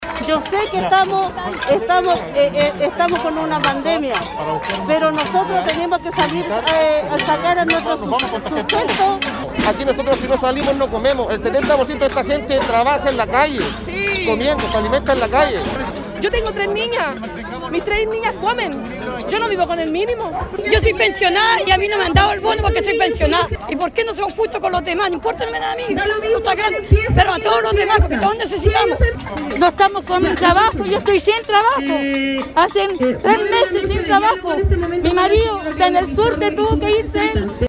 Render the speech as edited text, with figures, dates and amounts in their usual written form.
Yo sé que estamos con una pandemia, pero nosotros tenemos que salir a sacar a nuestro sustento. Aquí nosotros si no salimos no comemos. El 70% de esta gente trabaja en la calle, comiendo, se alimenta en la calle. Yo tengo 3 niñas, mis 3 niñas comen, yo no vivo con el mínimo. Yo soy pensionada y a mí no me han dado el bono porque soy pensionada. ¿Y por qué no son justos con los demás? No importa, no me da a mí, eso está grande. Pero a todos los demás, porque todos necesitamos. No estamos con trabajo, yo estoy sin trabajo. Hace 3 meses sin trabajo. Mi marido está en el sur, tuvo que irse él.